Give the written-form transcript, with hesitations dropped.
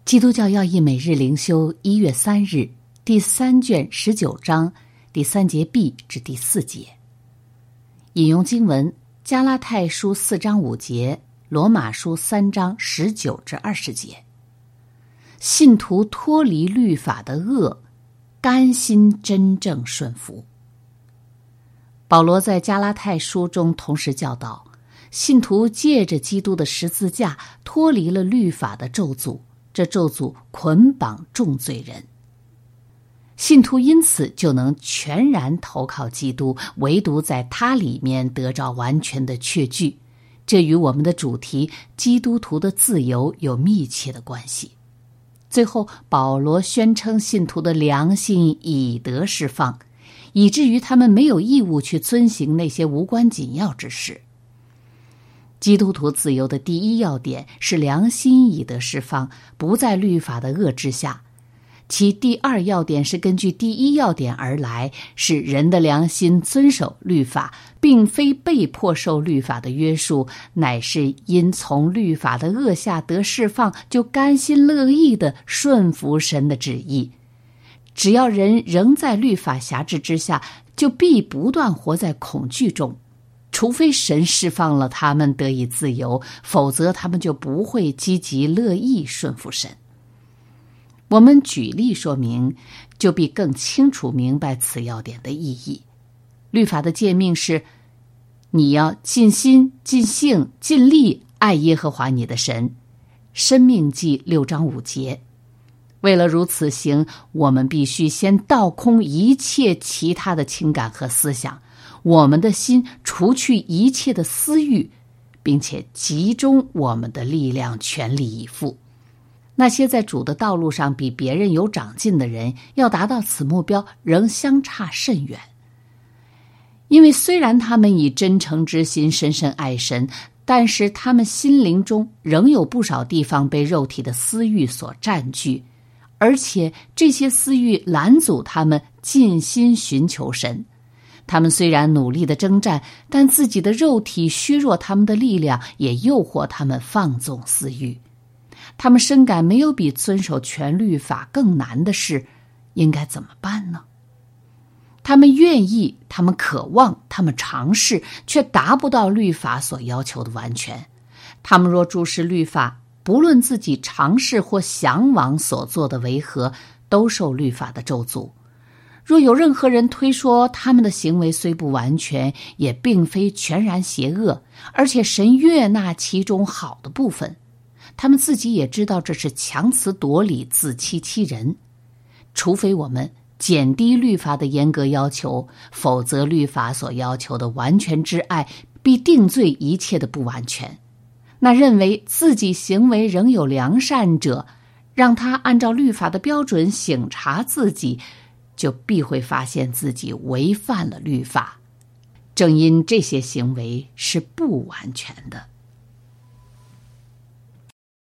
基督教要义每日灵修1月3日第3卷19章第3节 B 至第4节。引用经文：加拉太书4章5节，罗马书3章19至20节。信徒脱离律法的恶，甘心真正顺服。保罗在加拉太书中同时教导，信徒借着基督的十字架脱离了律法的咒诅，这咒诅捆绑众罪人。信徒因此就能全然投靠基督，唯独在他里面得着完全的确据。这与我们的主题基督徒的自由有密切的关系。最后，保罗宣称信徒的良心已得释放，以至于他们没有义务去遵行那些无关紧要之事。基督徒自由的第一要点是良心已得释放，不在律法的恶之下。其第二要点是根据第一要点而来，是人的良心遵守律法，并非被迫受律法的约束，乃是因从律法的恶下得释放，就甘心乐意地顺服神的旨意。只要人仍在律法辖制之下，就必不断活在恐惧中。除非神释放了他们得以自由，否则他们就不会积极乐意顺服神。我们举例说明，就必更清楚明白此要点的意义。律法的诫命是：你要尽心、尽性、尽力爱耶和华你的神。申命记6章5节。为了如此行，我们必须先倒空一切其他的情感和思想，我们的心除去一切的私欲，并且集中我们的力量，全力以赴。那些在主的道路上比别人有长进的人，要达到此目标仍相差甚远。因为虽然他们以真诚之心深深爱神，但是他们心灵中仍有不少地方被肉体的私欲所占据，而且这些私欲拦阻他们尽心寻求神。他们虽然努力的征战，但自己的肉体削弱他们的力量，也诱惑他们放纵私欲。他们深感没有比遵守全律法更难的事，应该怎么办呢？他们愿意，他们渴望，他们尝试，却达不到律法所要求的完全。他们若注视律法，不论自己尝试或向往所做的为何，都受律法的咒诅。若有任何人推说他们的行为虽不完全，也并非全然邪恶，而且神悦纳其中好的部分，他们自己也知道这是强词夺理、自欺欺人。除非我们减低律法的严格要求，否则律法所要求的完全之爱必定罪一切的不完全。那认为自己行为仍有良善者，让他按照律法的标准省察自己，就必会发现自己违反了律法。正因这些行为是不完全的。